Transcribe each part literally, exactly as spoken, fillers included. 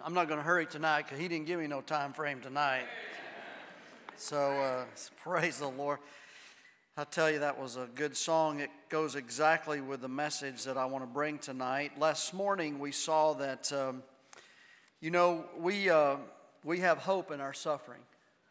I'm not going to hurry tonight because he didn't give me no time frame tonight. So uh, praise the Lord. I tell you, that was a good song. It goes exactly with the message that I want to bring tonight. Last morning we saw that, um, you know, we uh, we have hope in our suffering.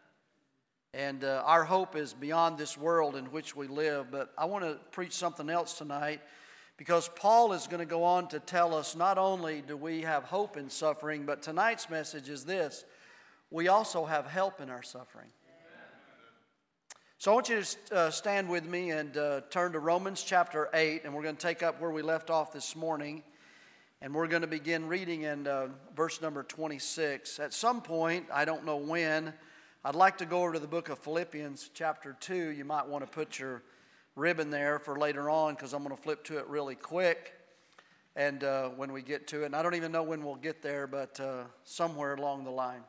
And uh, our hope is beyond this world in which we live. But I want to preach something else tonight, because Paul is going to go on to tell us not only do we have hope in suffering, but tonight's message is this: we also have help in our suffering. So I want you to uh, stand with me and uh, turn to Romans chapter eight, and we're going to take up where we left off this morning. And we're going to begin reading in uh, verse number twenty-six. At some point, I don't know when, I'd like to go over to the book of Philippians chapter two. You might want to put your ribbon there for later on, because I'm going to flip to it really quick. And uh, when we get to it, and I don't even know when we'll get there, but uh, somewhere along the line.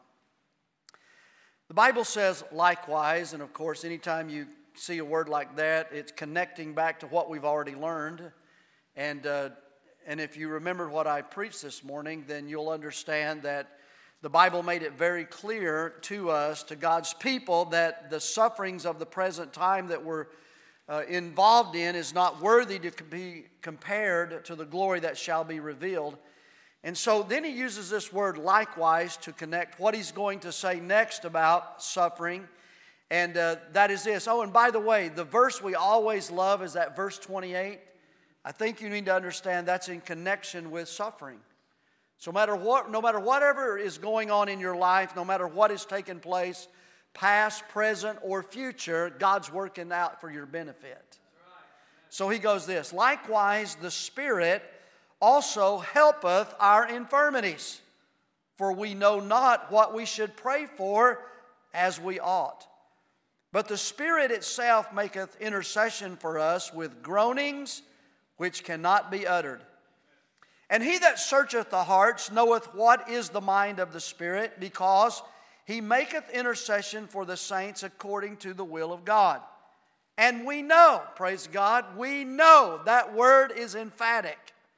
The Bible says likewise, and of course, anytime you see a word like that, it's connecting back to what we've already learned. And uh, and if you remember what I preached this morning, then you'll understand that the Bible made it very clear to us, to God's people, that the sufferings of the present time that we're uh, involved in is not worthy to be compared to the glory that shall be revealed. And so then he uses this word likewise to connect what he's going to say next about suffering. And uh, that is this. Oh, and by the way, the verse we always love is that verse twenty-eight. I think you need to understand that's in connection with suffering. So no matter what, no matter whatever is going on in your life, no matter what has taken place, past, present, or future, God's working out for your benefit. So he goes this: likewise, the Spirit also helpeth our infirmities, for we know not what we should pray for as we ought. But the Spirit itself maketh intercession for us with groanings which cannot be uttered. And he that searcheth the hearts knoweth what is the mind of the Spirit, because he maketh intercession for the saints according to the will of God. And we know, praise God, we know, that word is emphatic.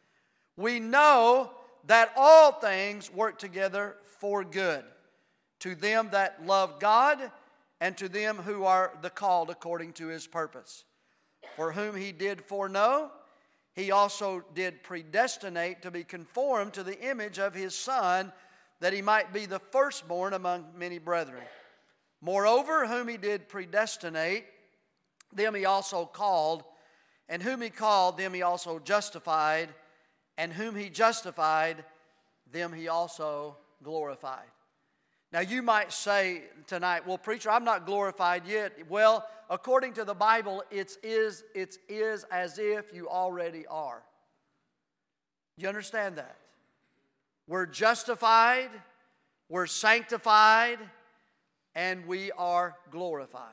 We know that all things work together for good to them that love God and to them who are the called according to his purpose. For whom he did foreknow, he also did predestinate to be conformed to the image of his Son, that he might be the firstborn among many brethren. Moreover, whom he did predestinate, them he also called, and whom he called, them he also justified, and whom he justified, them he also glorified. Now you might say tonight, well, preacher, I'm not glorified yet. Well, according to the Bible, it is, it is as if you already are. You understand that? We're justified, we're sanctified, and we are glorified.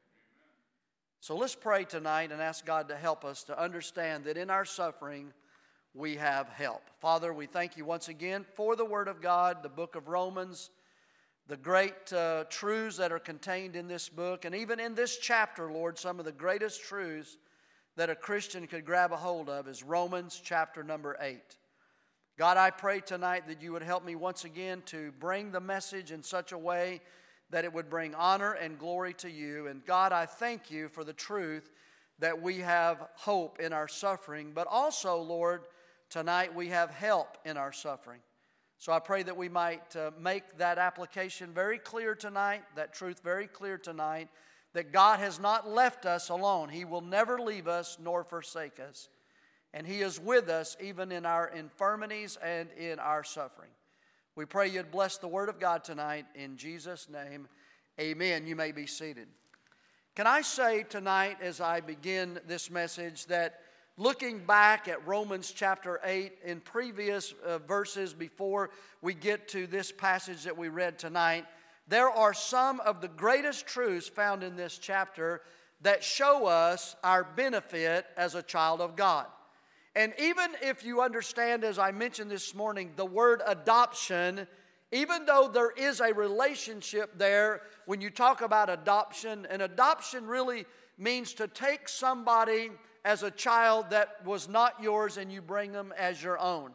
So let's pray tonight and ask God to help us to understand that in our suffering, we have help. Father, we thank you once again for the Word of God, the book of Romans, the great uh, truths that are contained in this book, and even in this chapter, Lord, some of the greatest truths that a Christian could grab a hold of is Romans chapter number eight. God, I pray tonight that you would help me once again to bring the message in such a way that it would bring honor and glory to you. And God, I thank you for the truth that we have hope in our suffering, but also, Lord, tonight we have help in our suffering. So I pray that we might uh, make that application very clear tonight, that truth very clear tonight, that God has not left us alone. He will never leave us nor forsake us. And he is with us even in our infirmities and in our suffering. We pray you'd bless the word of God tonight. In Jesus' name, amen. You may be seated. Can I say tonight as I begin this message that looking back at Romans chapter eight in previous uh, verses before we get to this passage that we read tonight, there are some of the greatest truths found in this chapter that show us our benefit as a child of God. And even if you understand, as I mentioned this morning, the word adoption, even though there is a relationship there when you talk about adoption, and adoption really means to take somebody as a child that was not yours and you bring them as your own.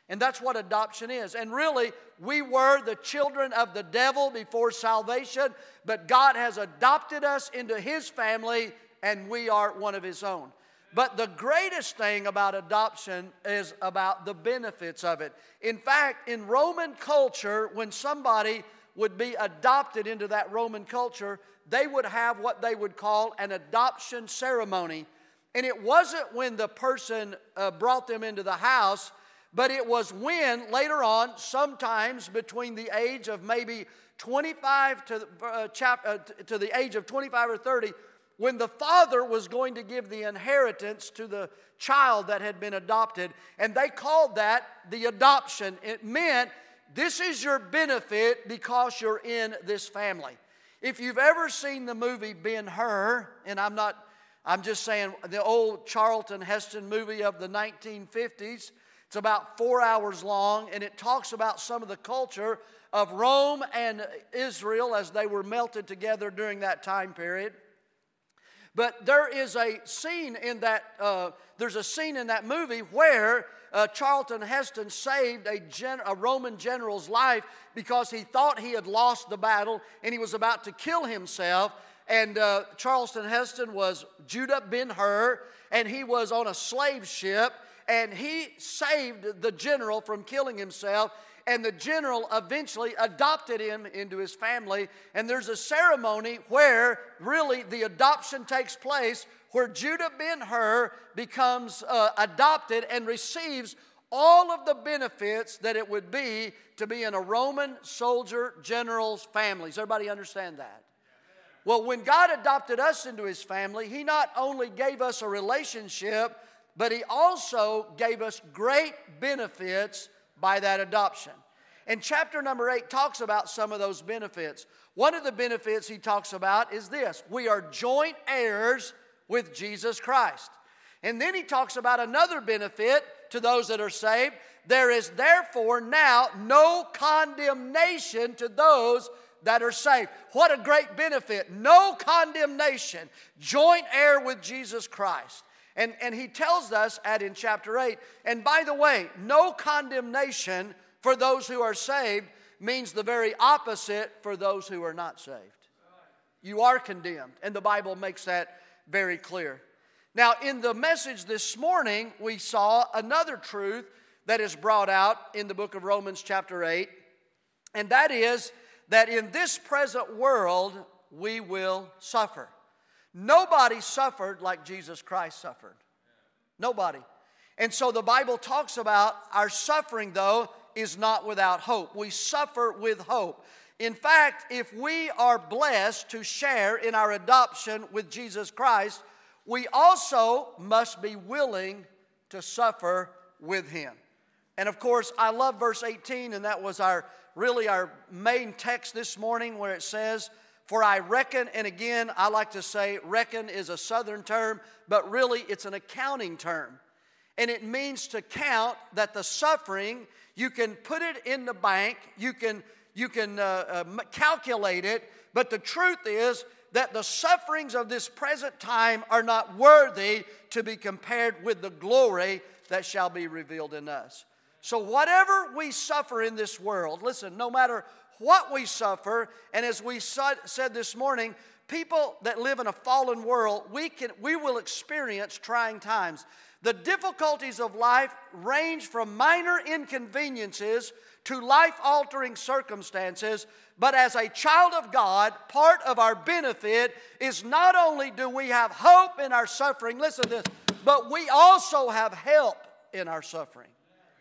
And that's what adoption is. And really, we were the children of the devil before salvation, but God has adopted us into His family, and we are one of His own. But the greatest thing about adoption is about the benefits of it. In fact, in Roman culture, when somebody would be adopted into that Roman culture, they would have what they would call an adoption ceremony. And it wasn't when the person uh, brought them into the house, but it was when, later on, sometimes between the age of maybe twenty-five to, uh, chap, uh, to the age of twenty-five or thirty, when the father was going to give the inheritance to the child that had been adopted. And they called that the adoption. It meant this is your benefit because you're in this family. If you've ever seen the movie Ben-Hur, and I'm not, I'm just saying the old Charlton Heston movie of the nineteen fifties, it's about four hours long, and it talks about some of the culture of Rome and Israel as they were melted together during that time period. But there is a scene in that, uh, there's a scene in that movie where uh, Charlton Heston saved a, gen- a Roman general's life because he thought he had lost the battle and he was about to kill himself. And uh, Charlton Heston was Judah Ben-Hur, and he was on a slave ship, and he saved the general from killing himself. And the general eventually adopted him into his family. And there's a ceremony where really the adoption takes place, where Judah Ben-Hur becomes uh, adopted and receives all of the benefits that it would be to be in a Roman soldier general's family. Does everybody understand that? Well, when God adopted us into His family, He not only gave us a relationship, but He also gave us great benefits by that adoption. And chapter number eight talks about some of those benefits. One of the benefits he talks about is this: we are joint heirs with Jesus Christ. And then he talks about another benefit to those that are saved. There is therefore now no condemnation to those that are saved. What a great benefit. No condemnation. Joint heir with Jesus Christ. And, and he tells us at in chapter eight, and by the way, no condemnation for those who are saved means the very opposite for those who are not saved. You are condemned, and the Bible makes that very clear. Now, in the message this morning, we saw another truth that is brought out in the book of Romans chapter eight, and that is that in this present world, we will suffer. Nobody suffered like Jesus Christ suffered. Nobody. And so the Bible talks about our suffering, though, is not without hope. We suffer with hope. In fact, if we are blessed to share in our adoption with Jesus Christ, we also must be willing to suffer with Him. And of course, I love verse eighteen, and that was our really our main text this morning, where it says, "For I reckon," and again, I like to say reckon is a southern term, but really it's an accounting term. And it means to count that the suffering, you can put it in the bank, you can, you can uh, uh, calculate it, but the truth is that the sufferings of this present time are not worthy to be compared with the glory that shall be revealed in us. So whatever we suffer in this world, listen, no matter what we suffer, and as we said this morning, people that live in a fallen world, we can, we will experience trying times. The difficulties of life range from minor inconveniences to life-altering circumstances, but as a child of God, part of our benefit is not only do we have hope in our suffering, listen to this, but we also have help in our suffering.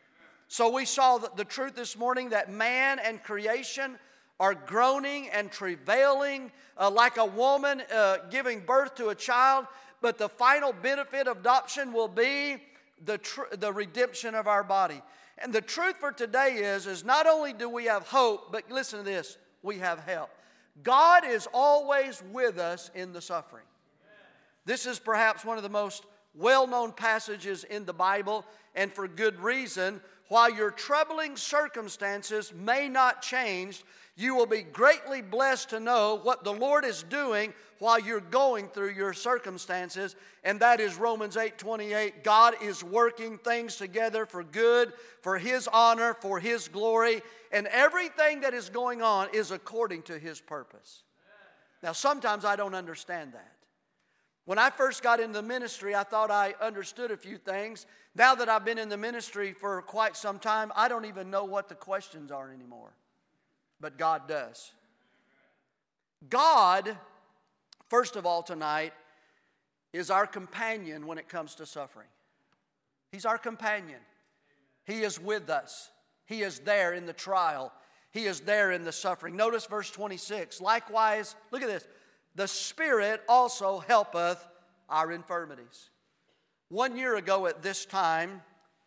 So we saw the, the truth this morning that man and creation are groaning and travailing uh, like a woman uh, giving birth to a child. But the final benefit of adoption will be the, tr- the redemption of our body. And the truth for today is, is not only do we have hope, but listen to this, we have help. God is always with us in the suffering. This is perhaps one of the most well-known passages in the Bible, and for good reason, while your troubling circumstances may not change, you will be greatly blessed to know what the Lord is doing while you're going through your circumstances. And that is Romans eight twenty-eight. God is working things together for good, for His honor, for His glory. And everything that is going on is according to His purpose. Now, sometimes I don't understand that. When I first got into the ministry, I thought I understood a few things. Now that I've been in the ministry for quite some time, I don't even know what the questions are anymore. But God does. God, first of all tonight, is our companion when it comes to suffering. He's our companion. He is with us. He is there in the trial. He is there in the suffering. Notice verse twenty-six. Likewise, look at this. The Spirit also helpeth our infirmities. One year ago at this time,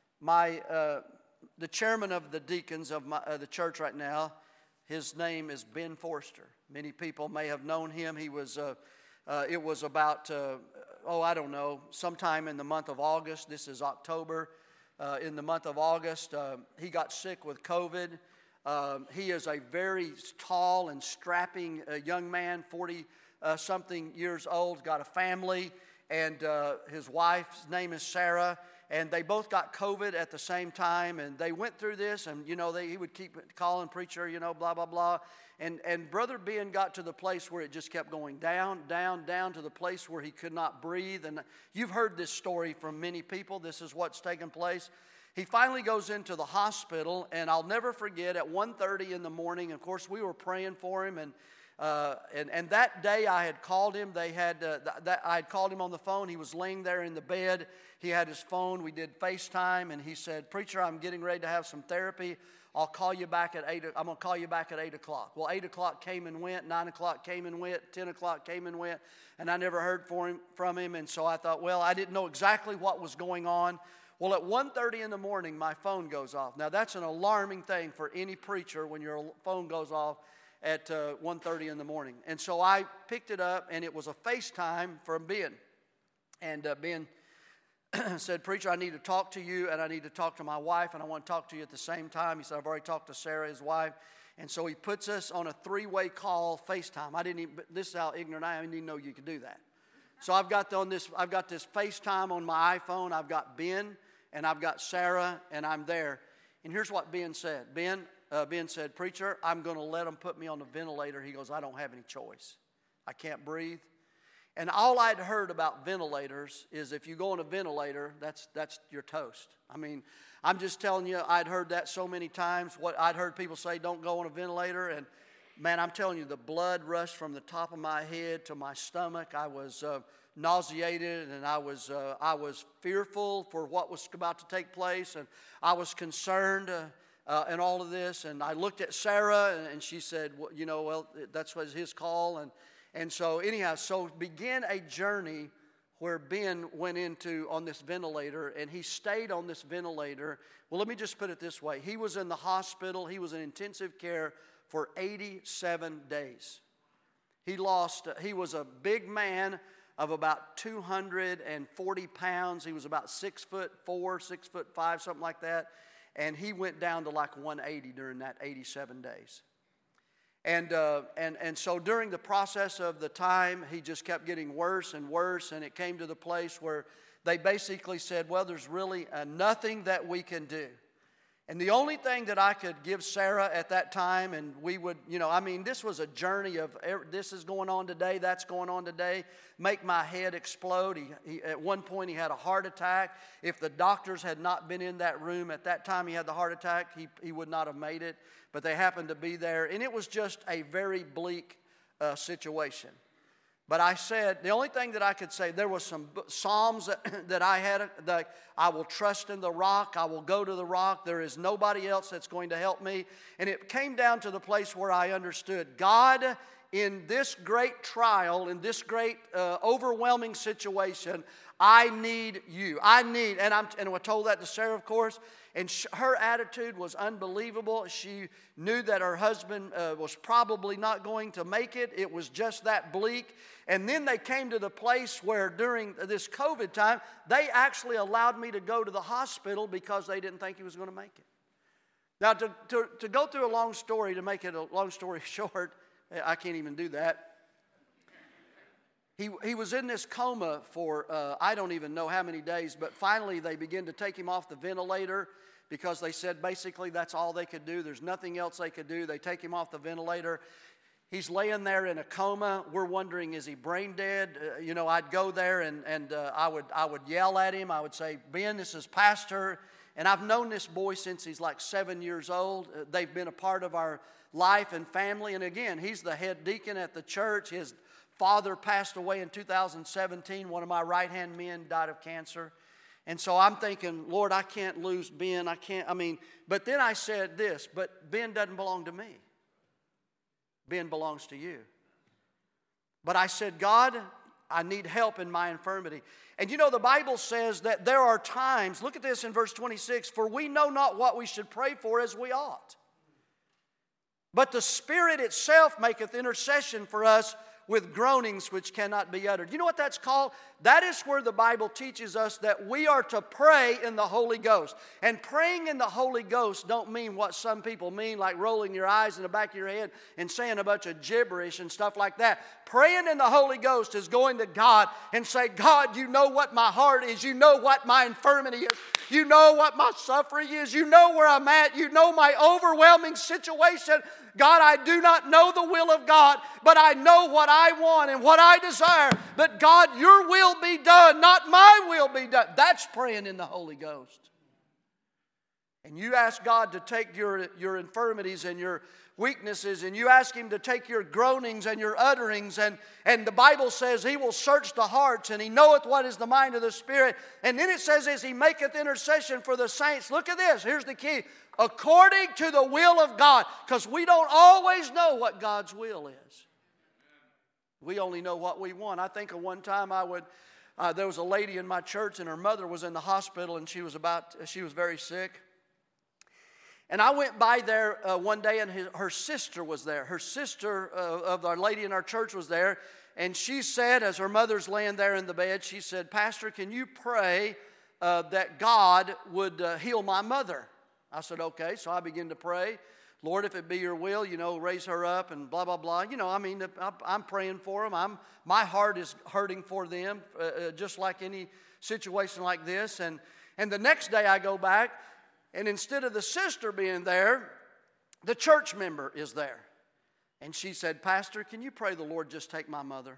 my uh, the chairman of the deacons of my, uh, the church right now, his name is Ben Forster. Many people may have known him. He was, uh, uh, it was about, uh, oh, I don't know, sometime in the month of August. This is October. Uh, in the month of August, uh, he got sick with COVID. Um, he is a very tall and strapping uh, young man, forty-something uh, years old, got a family, and uh, his wife's name is Sarah. And they both got COVID at the same time, and they went through this, and, you know, they, he would keep calling preacher, you know, blah, blah, blah. And, and Brother Ben got to the place where it just kept going down, down, down to the place where he could not breathe. And you've heard this story from many people. This is what's taken place. He finally goes into the hospital, and I'll never forget, at one thirty in the morning, of course, we were praying for him, and Uh, and, and that day I had called him. They had uh, th- that I had called him on the phone. He was laying there in the bed. He had his phone. We did FaceTime, and he said, "Preacher, I'm getting ready to have some therapy. I'll call you back at eight. I'm gonna call you back at eight o'clock." Well, eight o'clock came and went. Nine o'clock came and went. Ten o'clock came and went, and I never heard for him, from him. And so I thought, well, I didn't know exactly what was going on. Well, at one thirty in the morning, my phone goes off. Now that's an alarming thing for any preacher when your phone goes off at uh, one thirty in the morning. And so I picked it up, and it was a FaceTime from Ben. And uh, Ben said, "Preacher, I need to talk to you, and I need to talk to my wife, and I want to talk to you at the same time." He said, "I've already talked to Sarah, his wife." And so he puts us on a three-way call FaceTime. I didn't even, this is how ignorant I am, I didn't even know you could do that. So I've got on this, I've got this FaceTime on my iPhone. I've got Ben, and I've got Sarah, and I'm there. And here's what Ben said. Ben, Uh, Ben said, "Preacher, I'm going to let them put me on the ventilator." He goes, "I don't have any choice. I can't breathe." And all I'd heard about ventilators is if you go on a ventilator, that's that's your toast. I mean, I'm just telling you, I'd heard that so many times. What I'd heard people say, "Don't go on a ventilator." And man, I'm telling you, the blood rushed from the top of my head to my stomach. I was uh, nauseated, and I was uh, I was fearful for what was about to take place, and I was concerned. Uh, Uh, and all of this, and I looked at Sarah, and, and she said, well, you know, well, that's was his call, and and so anyhow, so began a journey where Ben went into on this ventilator, and he stayed on this ventilator. Well, let me just put it this way: he was in the hospital, he was in intensive care for eighty-seven days. He lost. Uh, he was a big man of about two hundred forty pounds. He was about six foot four, six foot five, something like that. And he went down to like one eighty during that eighty-seven days. And, uh, and, and so during the process of the time, he just kept getting worse and worse. And it came to the place where they basically said, well, there's really uh, nothing that we can do. And the only thing that I could give Sarah at that time, and we would, you know, I mean, this was a journey of this is going on today, that's going on today, make my head explode. He, he, at one point, he had a heart attack. If the doctors had not been in that room at that time he had the heart attack, he, he would not have made it. But they happened to be there, and it was just a very bleak uh, situation. But I said, the only thing that I could say, there was some Psalms that, that I had, that I will trust in the rock, I will go to the rock, there is nobody else that's going to help me. And it came down to the place where I understood, God, in this great trial, in this great uh, overwhelming situation, I need you. I need, and, I'm, and I told that to Sarah, of course, and sh- her attitude was unbelievable. She knew that her husband uh, was probably not going to make it. It was just that bleak. And then they came to the place where during this COVID time, they actually allowed me to go to the hospital because they didn't think he was going to make it. Now, to, to, to go through a long story, to make it a long story short, I can't even do that. He, he was in this coma for, uh, I don't even know how many days, but finally they began to take him off the ventilator because they said basically that's all they could do. There's nothing else they could do. They take him off the ventilator. He's laying there in a coma. We're wondering, is he brain dead? Uh, you know, I'd go there and, and uh, I would I would yell at him. I would say, Ben, this is Pastor. And I've known this boy since he's like seven years old. Uh, they've been a part of our life and family. And again, he's the head deacon at the church. His father passed away in two thousand seventeen. One of my right-hand men died of cancer. And so I'm thinking, Lord, I can't lose Ben. I can't, I mean, but then I said this, but Ben doesn't belong to me. Ben belongs to you. But I said, God, I need help in my infirmity. And you know, the Bible says that there are times, look at this in verse twenty-six, for we know not what we should pray for as we ought. But the Spirit itself maketh intercession for us with groanings which cannot be uttered. You know what that's called? That is where the Bible teaches us that we are to pray in the Holy Ghost. And praying in the Holy Ghost don't mean what some people mean, like rolling your eyes in the back of your head and saying a bunch of gibberish and stuff like that. Praying in the Holy Ghost is going to God and say, God, you know what my heart is. You know what my infirmity is. You know what my suffering is. You know where I'm at. You know my overwhelming situation. God, I do not know the will of God, but I know what I want and what I desire. But God, your will be done, not my will be done. That's praying in the Holy Ghost. And you ask God to take your, your infirmities and your weaknesses, and you ask Him to take your groanings and your utterings, and, and the Bible says He will search the hearts, and He knoweth what is the mind of the Spirit. And then it says, as He maketh intercession for the saints, look at this, here's the key, according to the will of God, because we don't always know what God's will is. We only know what we want. I think of one time I would, uh, there was a lady in my church, and her mother was in the hospital, and she was about, she was very sick. And I went by there uh, one day, and his, her sister was there. Her sister uh, of our lady in our church was there. And she said, as her mother's laying there in the bed, she said, Pastor, can you pray uh, that God would uh, heal my mother? I said, okay. So I began to pray. Lord, if it be your will, you know, raise her up and blah, blah, blah. You know, I mean, I'm praying for them. I'm, my heart is hurting for them, uh, just like any situation like this. And, and the next day I go back, and instead of the sister being there, the church member is there. And she said, Pastor, can you pray the Lord just take my mother?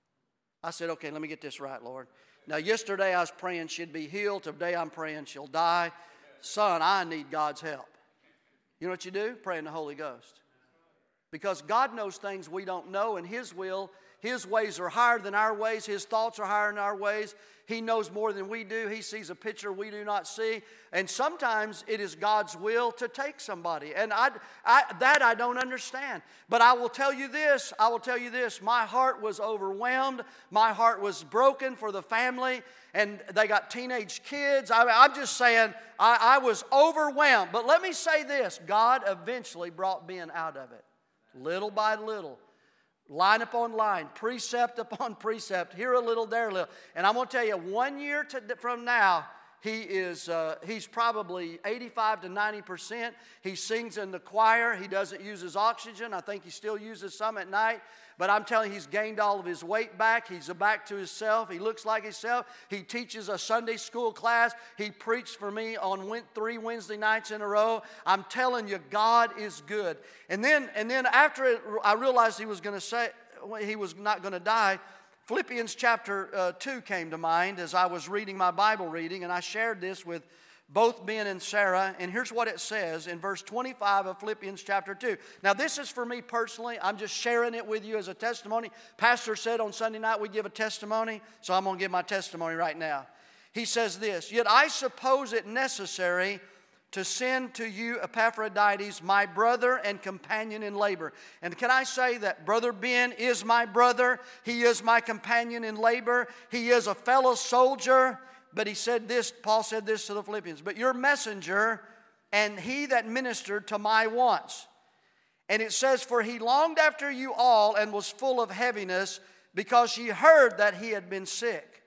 I said, okay, let me get this right, Lord. Now, yesterday I was praying she'd be healed. Today I'm praying she'll die. Son, I need God's help. You know what you do? Pray in the Holy Ghost. Because God knows things we don't know, and His will, His ways are higher than our ways. His thoughts are higher than our ways. He knows more than we do. He sees a picture we do not see. And sometimes it is God's will to take somebody. And I, I, that I don't understand. But I will tell you this. I will tell you this. My heart was overwhelmed. My heart was broken for the family. And they got teenage kids. I, I'm just saying, I, I was overwhelmed. But let me say this. God eventually brought Ben out of it. Little by little. Line upon line, precept upon precept, here a little, there a little. And I'm going to tell you, one year to, from now, he is, uh, he's probably eighty-five to ninety percent. He sings in the choir. He doesn't use his oxygen. I think he still uses some at night. But I'm telling you, he's gained all of his weight back. He's back to himself. He looks like himself. He teaches a Sunday school class. He preached for me on three Wednesday nights in a row. I'm telling you, God is good. And then, and then after it, I realized he was going to say he was not going to die, Philippians chapter uh, two came to mind as I was reading my Bible reading, and I shared this with both Ben and Sarah, and here's what it says in verse twenty-five of Philippians chapter two. Now, this is for me personally. I'm just sharing it with you as a testimony. Pastor said on Sunday night we give a testimony, so I'm going to give my testimony right now. He says this, yet I suppose it necessary to send to you Epaphroditus, my brother and companion in labor. And can I say that Brother Ben is my brother? He is my companion in labor. He is a fellow soldier. But he said this, Paul said this to the Philippians, but your messenger and he that ministered to my wants. And it says, for he longed after you all and was full of heaviness because ye heard that he had been sick.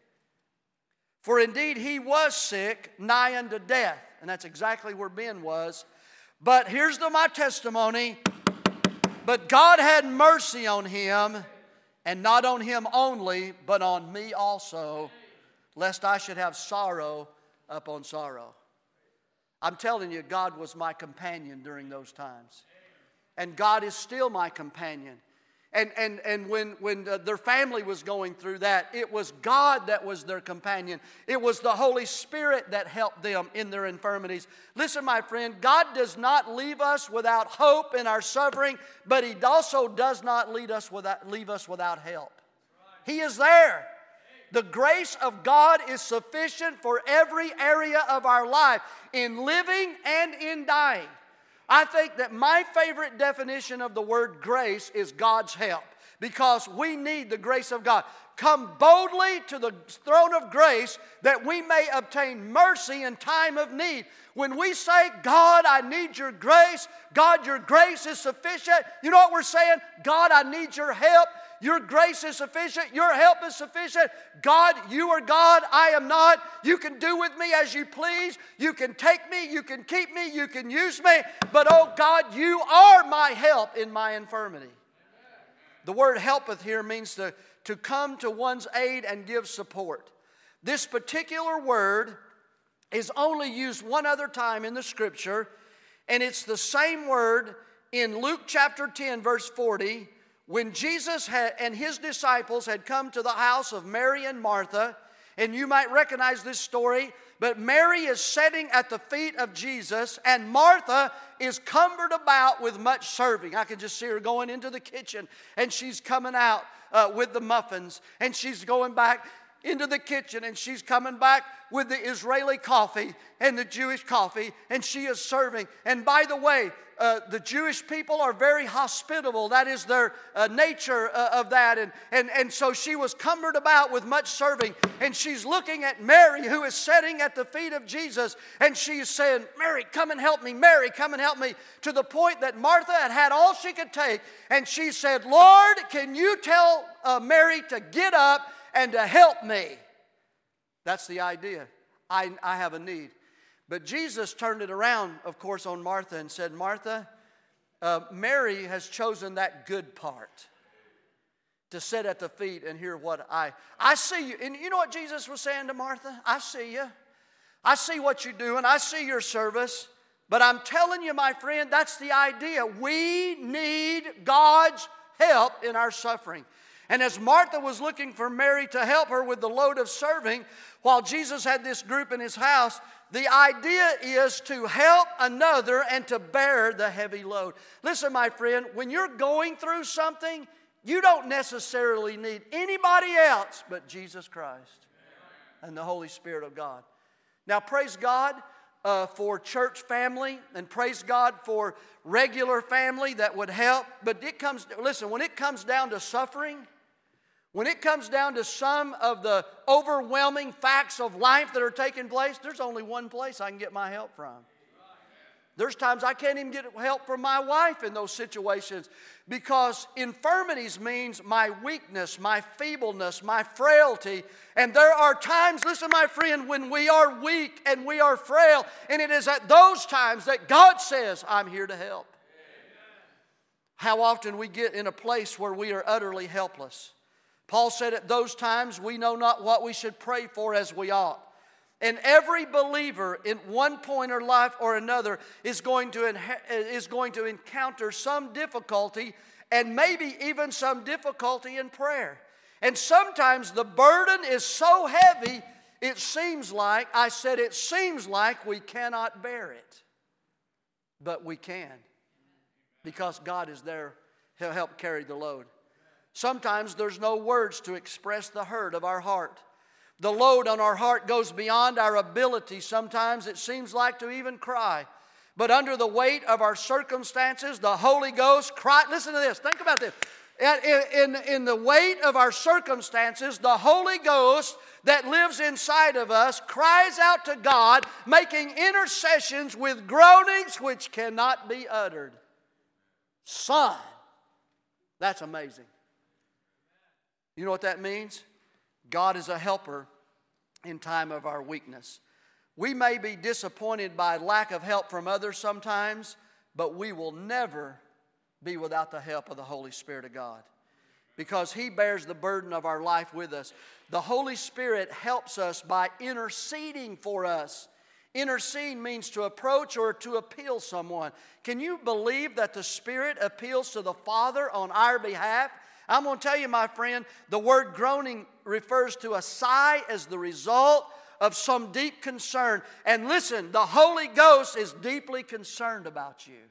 For indeed he was sick, nigh unto death. And that's exactly where Ben was. But here's the, my testimony. But God had mercy on him, and not on him only, but on me also, lest I should have sorrow upon sorrow. I'm telling you, God was my companion during those times. And God is still my companion. And, and, and when, when their family was going through that, it was God that was their companion. It was the Holy Spirit that helped them in their infirmities. Listen, my friend, God does not leave us without hope in our suffering, but He also does not lead us without, leave us without help. He is there. The grace of God is sufficient for every area of our life, in living and in dying. I think that my favorite definition of the word grace is God's help, because we need the grace of God. Come boldly to the throne of grace that we may obtain mercy in time of need. When we say, God, I need your grace, God, your grace is sufficient, you know what we're saying? God, I need your help. Your grace is sufficient. Your help is sufficient. God, you are God. I am not. You can do with me as you please. You can take me. You can keep me. You can use me. But, oh God, you are my help in my infirmity. The word helpeth here means to, to come to one's aid and give support. This particular word is only used one other time in the Scripture, and it's the same word in Luke chapter ten, verse forty, when Jesus had, and His disciples had come to the house of Mary and Martha. And you might recognize this story, but Mary is sitting at the feet of Jesus, and Martha is cumbered about with much serving. I can just see her going into the kitchen, and she's coming out uh, with the muffins, and she's going back into the kitchen, and she's coming back with the Israeli coffee and the Jewish coffee, and she is serving. And by the way, uh, the Jewish people are very hospitable. That is their uh, nature uh, of that. And, and, and so she was cumbered about with much serving, and she's looking at Mary, who is sitting at the feet of Jesus, and she's saying, Mary, come and help me. Mary, come and help me. To the point that Martha had had all she could take, and she said, Lord, can you tell uh, Mary to get up and to help me? That's the idea. I, I have a need. But Jesus turned it around, of course, on Martha and said, Martha, uh, Mary has chosen that good part, to sit at the feet and hear what I... I see you. And you know what Jesus was saying to Martha? I see you. I see what you're doing. I see your service. But I'm telling you, my friend, that's the idea. We need God's help in our suffering. And as Martha was looking for Mary to help her with the load of serving, while Jesus had this group in His house, the idea is to help another and to bear the heavy load. Listen, my friend, when you're going through something, you don't necessarily need anybody else but Jesus Christ and the Holy Spirit of God. Now, praise God uh, for church family, and praise God for regular family that would help. But it comes, listen, when it comes down to suffering, when it comes down to some of the overwhelming facts of life that are taking place, there's only one place I can get my help from. There's times I can't even get help from my wife in those situations, because infirmities means my weakness, my feebleness, my frailty. And there are times, listen, my friend, when we are weak and we are frail, and it is at those times that God says, I'm here to help. How often we get in a place where we are utterly helpless. Paul said at those times we know not what we should pray for as we ought. And every believer in one point or life or another is going to is going to encounter some difficulty, and maybe even some difficulty in prayer. And sometimes the burden is so heavy, it seems like, I said it seems like we cannot bear it. But we can, because God is there. He'll help carry the load. Sometimes there's no words to express the hurt of our heart. The load on our heart goes beyond our ability. Sometimes it seems like to even cry. But under the weight of our circumstances, the Holy Ghost cries. Listen to this. Think about this. In, in, in the weight of our circumstances, the Holy Ghost that lives inside of us cries out to God, making intercessions with groanings which cannot be uttered. Son, that's amazing. You know what that means? God is a helper in time of our weakness. We may be disappointed by lack of help from others sometimes, but we will never be without the help of the Holy Spirit of God, because He bears the burden of our life with us. The Holy Spirit helps us by interceding for us. Intercede means to approach or to appeal someone. Can you believe that the Spirit appeals to the Father on our behalf? I'm going to tell you, my friend, the word groaning refers to a sigh as the result of some deep concern. And listen, the Holy Ghost is deeply concerned about you.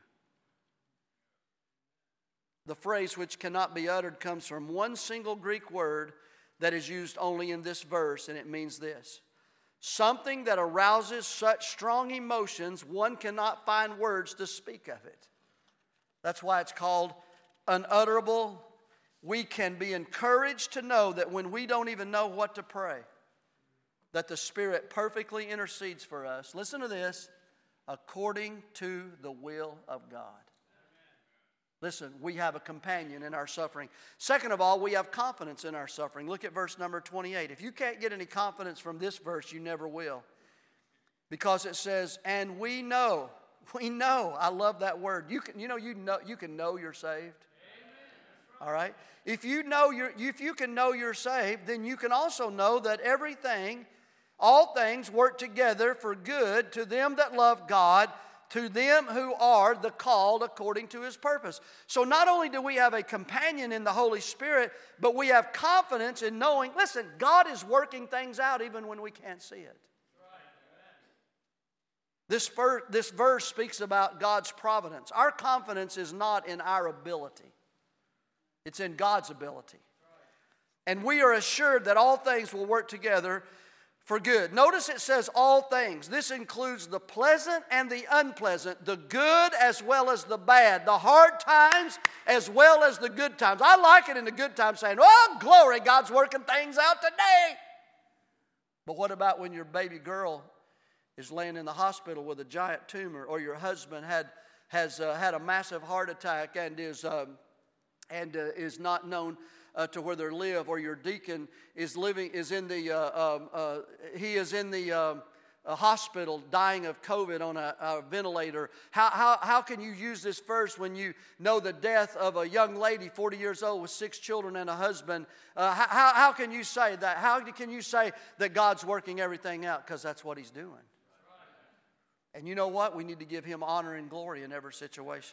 The phrase which cannot be uttered comes from one single Greek word that is used only in this verse, and it means this: something that arouses such strong emotions, one cannot find words to speak of it. That's why it's called unutterable. We can be encouraged to know that when we don't even know what to pray, that the Spirit perfectly intercedes for us. Listen to this: according to the will of God. Listen, we have a companion in our suffering. Second of all, we have confidence in our suffering. Look at verse number twenty-eight. If you can't get any confidence from this verse, you never will. Because it says, and we know. We know. I love that word. You can, you know, you know, you can know you're saved. Amen. All right? If you know you're, if you can know you're saved, then you can also know that everything, all things work together for good to them that love God, to them who are the called according to His purpose. So not only do we have a companion in the Holy Spirit, but we have confidence in knowing, listen, God is working things out even when we can't see it. This verse, this verse speaks about God's providence. Our confidence is not in our ability. It's in God's ability. And we are assured that all things will work together for good. Notice it says all things. This includes the pleasant and the unpleasant, the good as well as the bad, the hard times as well as the good times. I like it in the good times saying, oh, glory, God's working things out today. But what about when your baby girl is laying in the hospital with a giant tumor, or your husband had has uh, had a massive heart attack and is um, and uh, is not known Uh, to where they live, or your deacon is living is in the uh, um, uh, he is in the um, uh, hospital dying of COVID on a, a ventilator. How, how how can you use this verse when you know the death of a young lady, forty years old, with six children and a husband? Uh, how how can you say that? How can you say that God's working everything out? Because that's what He's doing. And you know what? We need to give Him honor and glory in every situation.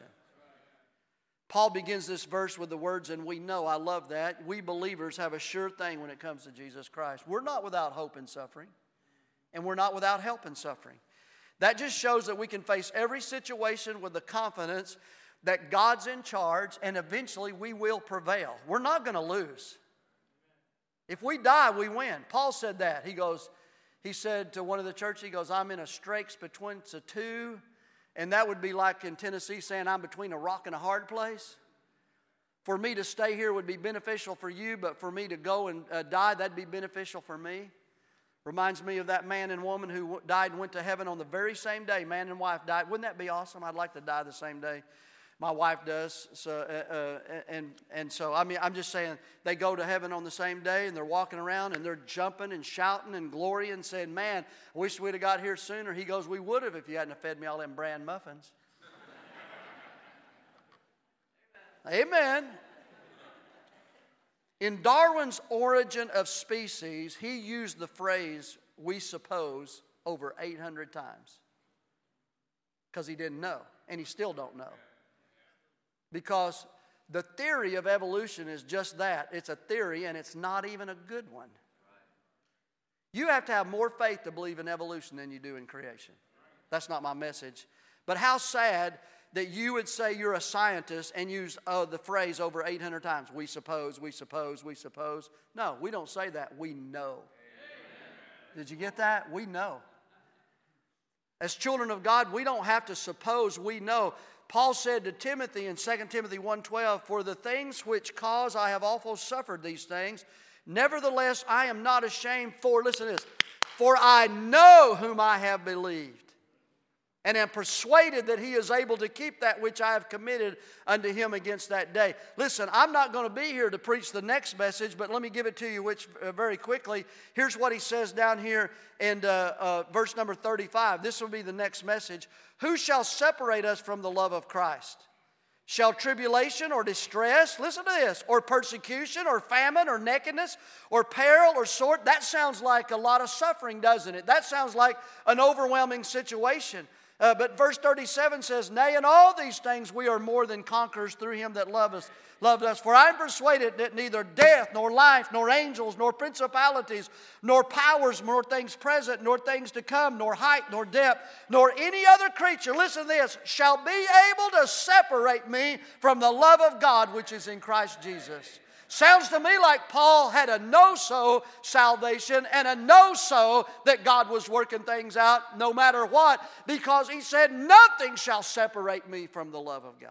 Paul begins this verse with the words, and we know. I love that. We believers have a sure thing when it comes to Jesus Christ. We're not without hope in suffering, and we're not without help in suffering. That just shows that we can face every situation with the confidence that God's in charge, and eventually we will prevail. We're not going to lose. If we die, we win. Paul said that. He goes, he said to one of the church, he goes, I'm in a straits between the two. And that would be like in Tennessee saying, I'm between a rock and a hard place. For me to stay here would be beneficial for you, but for me to go and uh, die, that'd be beneficial for me. Reminds me of that man and woman who w- died and went to heaven on the very same day. Man and wife died. Wouldn't that be awesome? I'd like to die the same day. My wife does. So, uh, uh, and, and so, I mean, I'm just saying, they go to heaven on the same day, and they're walking around, and they're jumping and shouting and glory and saying, man, I wish we'd have got here sooner. He goes, we would have if you hadn't have fed me all them bran muffins. Amen. In Darwin's Origin of Species, he used the phrase, we suppose, over eight hundred times. Because he didn't know, and he still don't know. Because the theory of evolution is just that. It's a theory, and it's not even a good one. You have to have more faith to believe in evolution than you do in creation. That's not my message. But how sad that you would say you're a scientist and use uh, the phrase over eight hundred times. We suppose, we suppose, we suppose. No, we don't say that. We know. Amen. Did you get that? We know. As children of God, we don't have to suppose, we know. Paul said to Timothy in Second Timothy one twelve, for the things which cause I have also suffered these things. Nevertheless, I am not ashamed for, listen to this, for I know whom I have believed, and am persuaded that he is able to keep that which I have committed unto him against that day. Listen, I'm not going to be here to preach the next message, but let me give it to you which uh, very quickly. Here's what he says down here in uh, uh, verse number thirty-five. This will be the next message. Who shall separate us from the love of Christ? Shall tribulation or distress, listen to this, or persecution or famine or nakedness or peril or sword? That sounds like a lot of suffering, doesn't it? That sounds like an overwhelming situation. Uh, but verse thirty-seven says, nay, in all these things we are more than conquerors through him that loved us. Loved us. For I am persuaded that neither death, nor life, nor angels, nor principalities, nor powers, nor things present, nor things to come, nor height, nor depth, nor any other creature, listen to this, shall be able to separate me from the love of God which is in Christ Jesus. Sounds to me like Paul had a no-so salvation and a no-so that God was working things out no matter what, because he said, nothing shall separate me from the love of God.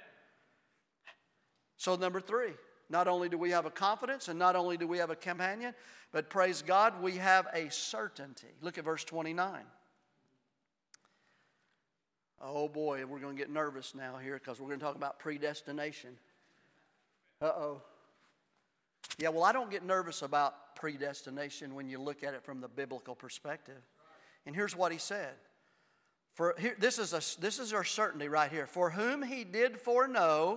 So number three, not only do we have a confidence and not only do we have a companion, but praise God, we have a certainty. Look at verse twenty-nine. Oh boy, we're going to get nervous now here because we're going to talk about predestination. Uh-oh. Yeah, well, I don't get nervous about predestination when you look at it from the biblical perspective. And here's what he said. For here, this is a this is our certainty right here. For whom he did foreknow,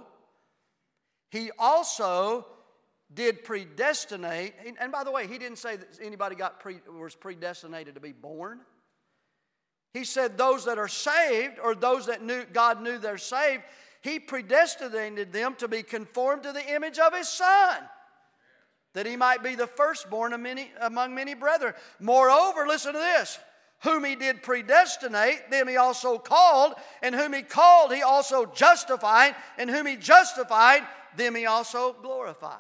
he also did predestinate. And by the way, he didn't say that anybody got pre, was predestinated to be born. He said those that are saved, or those that knew God knew they're saved, he predestinated them to be conformed to the image of his Son, that he might be the firstborn of many, among many brethren. Moreover, listen to this. Whom he did predestinate, them he also called, and whom he called, he also justified, and whom he justified, them he also glorified.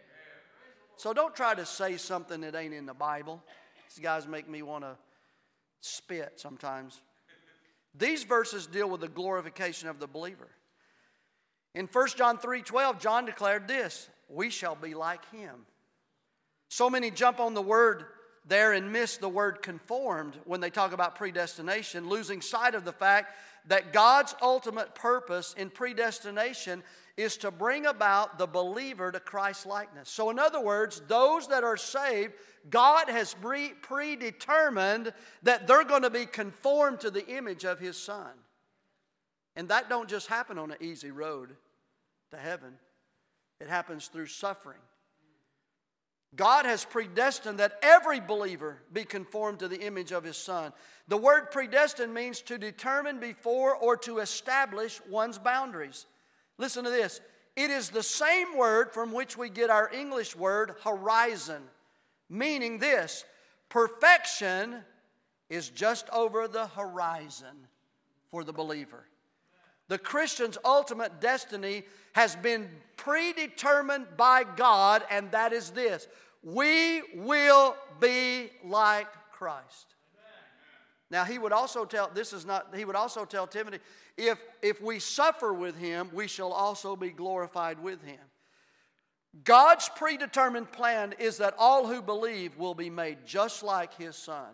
So don't try to say something that ain't in the Bible. These guys make me want to spit sometimes. These verses deal with the glorification of the believer. In First John three twelve, John declared this, we shall be like him. So many jump on the word there and miss the word conformed when they talk about predestination, losing sight of the fact that God's ultimate purpose in predestination is to bring about the believer to Christ's likeness. So in other words, those that are saved, God has pre- predetermined that they're going to be conformed to the image of his Son. And that don't just happen on an easy road to heaven. It happens through suffering. God has predestined that every believer be conformed to the image of his Son. The word predestined means to determine before or to establish one's boundaries. Listen to this. It is the same word from which we get our English word horizon, meaning this, perfection is just over the horizon for the believer. The Christian's ultimate destiny has been predetermined by God, and that is this. We will be like Christ. Now he would also tell, this is not, he would also tell Timothy, if, if we suffer with him, we shall also be glorified with him. God's predetermined plan is that all who believe will be made just like his Son.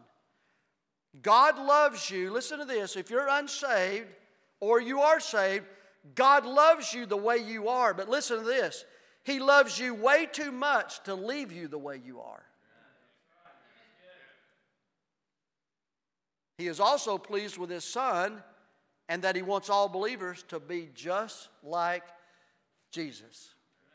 God loves you, listen to this, if you're unsaved or you are saved, God loves you the way you are. But listen to this, he loves you way too much to leave you the way you are. He is also pleased with his Son, and that he wants all believers to be just like Jesus.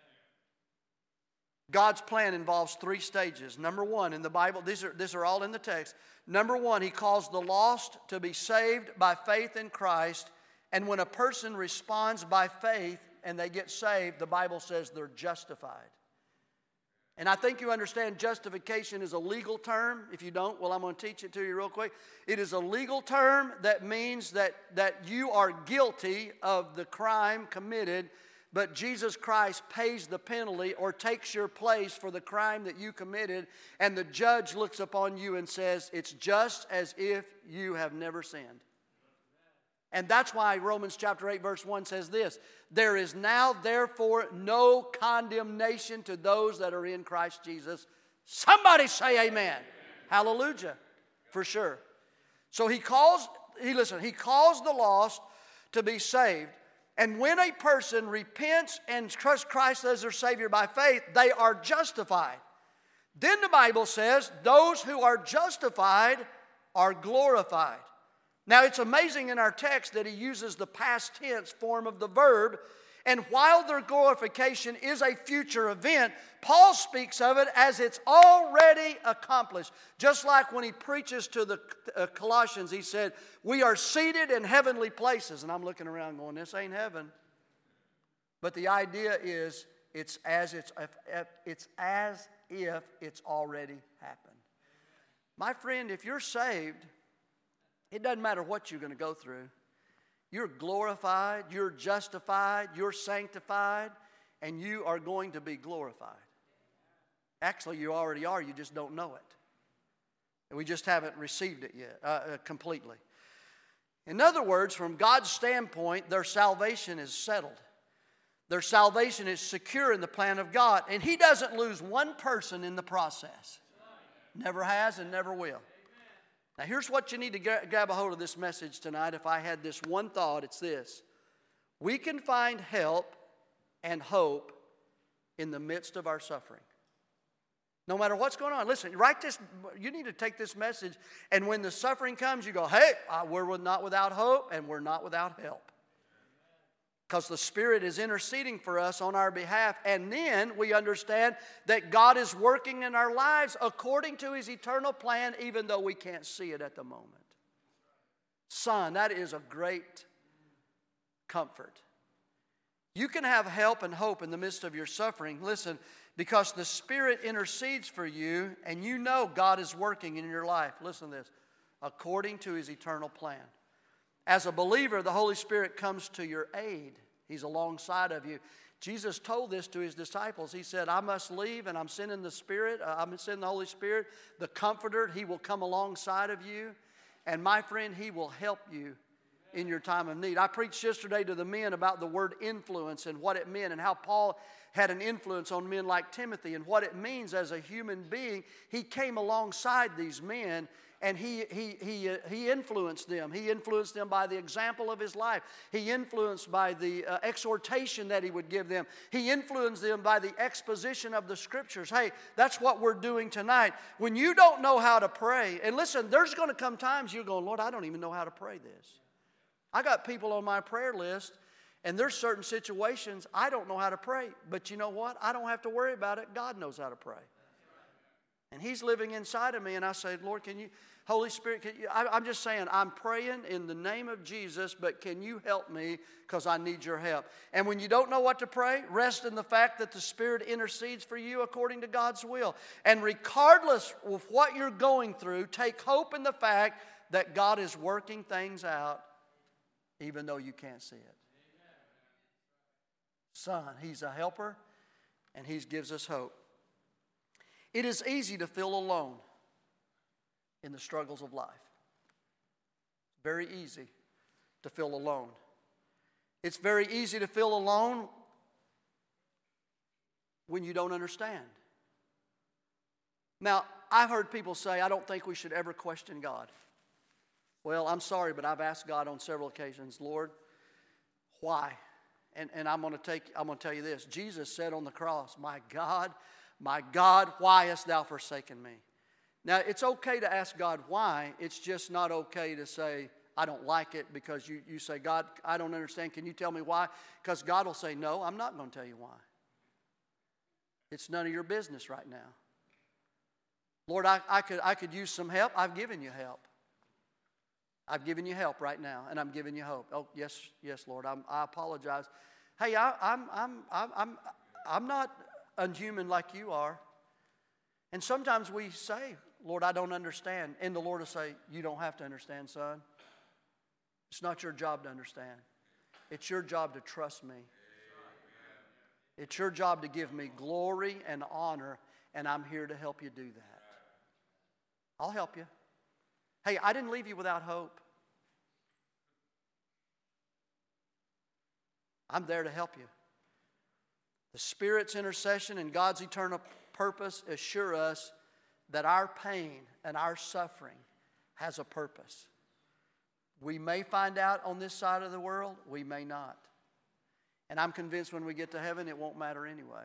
God's plan involves three stages. Number one, in the Bible, these are, these are all in the text. Number one, he calls the lost to be saved by faith in Christ. And when a person responds by faith and they get saved, the Bible says they're justified. And I think you understand justification is a legal term. If you don't, well, I'm going to teach it to you real quick. It is a legal term that means that, that you are guilty of the crime committed, but Jesus Christ pays the penalty or takes your place for the crime that you committed, and the judge looks upon you and says, it's just as if you have never sinned. And that's why Romans chapter eight verse one says this, there is now therefore no condemnation to those that are in Christ Jesus. Somebody say amen. Amen. Hallelujah. For sure. So he calls, he listen, he calls the lost to be saved. And when a person repents and trusts Christ as their Savior by faith, they are justified. Then the Bible says, those who are justified are glorified. Now it's amazing in our text that he uses the past tense form of the verb. And while their glorification is a future event, Paul speaks of it as it's already accomplished. Just like when he preaches to the uh, Colossians, he said, we are seated in heavenly places. And I'm looking around going, this ain't heaven. But the idea is, it's as, it's, it's as if it's already happened. My friend, if you're saved, it doesn't matter what you're going to go through. You're glorified, you're justified, you're sanctified, and you are going to be glorified. Actually, you already are, you just don't know it. We just haven't received it yet, uh, uh, completely. In other words, from God's standpoint, their salvation is settled. Their salvation is secure in the plan of God, and He doesn't lose one person in the process. Never has and never will. Now here's what you need to grab a hold of this message tonight. If I had this one thought, it's this. We can find help and hope in the midst of our suffering. No matter what's going on. Listen, write this. You need to take this message, and when the suffering comes, you go, hey, we're not without hope and we're not without help. Because the Spirit is interceding for us on our behalf. And then we understand that God is working in our lives according to His eternal plan, even though we can't see it at the moment. Son, that is a great comfort. You can have help and hope in the midst of your suffering. Listen, because the Spirit intercedes for you, and you know God is working in your life. Listen to this. According to His eternal plan. As a believer, the Holy Spirit comes to your aid. He's alongside of you. Jesus told this to His disciples. He said, I must leave, and I'm sending the Spirit. Uh, I'm sending the Holy Spirit, the Comforter. He will come alongside of you. And my friend, He will help you in your time of need. I preached yesterday to the men about the word influence and what it meant and how Paul had an influence on men like Timothy and what it means as a human being. He came alongside these men and he, he, he, uh, he influenced them. He influenced them by the example of his life. He influenced by the uh, exhortation that he would give them. He influenced them by the exposition of the Scriptures. Hey, that's what we're doing tonight. When you don't know how to pray, and listen, there's going to come times you're going, Lord, I don't even know how to pray this. I got people on my prayer list, and there's certain situations I don't know how to pray. But you know what? I don't have to worry about it. God knows how to pray. And He's living inside of me, and I say, Lord, can you, Holy Spirit, can you, I, I'm just saying, I'm praying in the name of Jesus, but can you help me because I need your help. And when you don't know what to pray, rest in the fact that the Spirit intercedes for you according to God's will. And regardless of what you're going through, take hope in the fact that God is working things out even though you can't see it. Son, He's a helper, and He gives us hope. It is easy to feel alone in the struggles of life. Very easy to feel alone. It's very easy to feel alone when you don't understand. Now, I've heard people say, I don't think we should ever question God. Well, I'm sorry, but I've asked God on several occasions, Lord, why? And, and I'm going to take, I'm going to tell you this. Jesus said on the cross, my God, my God, why hast thou forsaken me? Now, it's okay to ask God why. It's just not okay to say, I don't like it, because you, you say, God, I don't understand. Can you tell me why? Because God will say, no, I'm not going to tell you why. It's none of your business right now. Lord, I, I could, I could use some help. I've given you help. I've given you help right now, and I'm giving you hope. Oh, yes, yes, Lord, I'm, I apologize. Hey, I, I'm, I'm, I'm, I'm, I'm not unhuman like you are. And sometimes we say, Lord, I don't understand. And the Lord will say, you don't have to understand, son. It's not your job to understand. It's your job to trust me. It's your job to give me glory and honor, and I'm here to help you do that. I'll help you. Hey, I didn't leave you without hope. I'm there to help you. The Spirit's intercession and God's eternal purpose assure us that our pain and our suffering has a purpose. We may find out on this side of the world, we may not. And I'm convinced when we get to heaven, it won't matter anyway.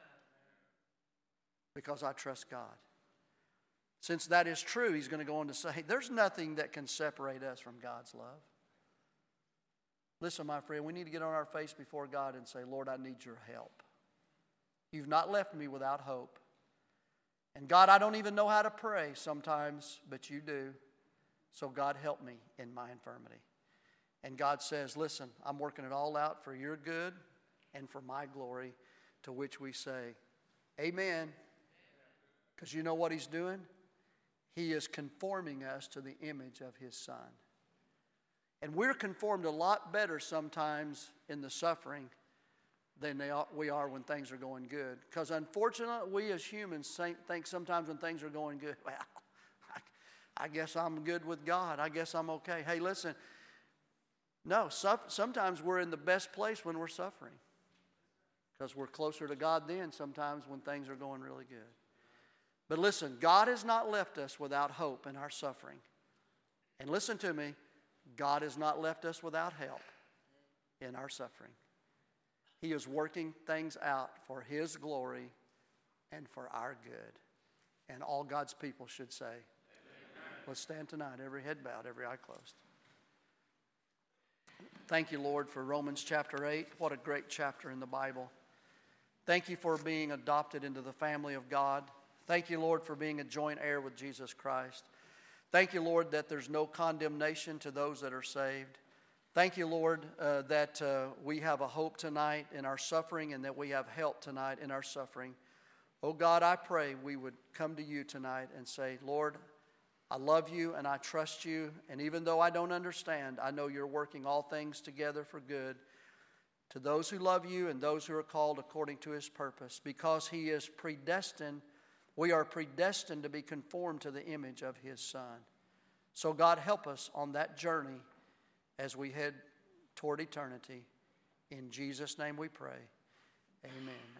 Because I trust God. Since that is true, he's going to go on to say, there's nothing that can separate us from God's love. Listen, my friend, we need to get on our face before God and say, Lord, I need your help. You've not left me without hope. And God, I don't even know how to pray sometimes, but you do. So God, help me in my infirmity. And God says, listen, I'm working it all out for your good and for my glory, to which we say, amen. Because you know what he's doing? He is conforming us to the image of his Son. And we're conformed a lot better sometimes in the suffering than they are, we are when things are going good. Because unfortunately, we as humans think sometimes when things are going good, well, I, I guess I'm good with God. I guess I'm okay. Hey, listen, no, sometimes we're in the best place when we're suffering. Because we're closer to God then sometimes when things are going really good. But listen, God has not left us without hope in our suffering. And listen to me, God has not left us without help in our suffering. He is working things out for his glory and for our good. And all God's people should say, amen. Let's stand tonight, every head bowed, every eye closed. Thank you, Lord, for Romans chapter eight. What a great chapter in the Bible. Thank you for being adopted into the family of God. Thank you, Lord, for being a joint heir with Jesus Christ. Thank you, Lord, that there's no condemnation to those that are saved. Thank you, Lord, uh, that uh, we have a hope tonight in our suffering and that we have help tonight in our suffering. Oh God, I pray we would come to you tonight and say, Lord, I love you and I trust you. And even though I don't understand, I know you're working all things together for good to those who love you and those who are called according to his purpose. Because he is predestined, we are predestined to be conformed to the image of his Son. So God, help us on that journey as we head toward eternity. In Jesus' name we pray. Amen.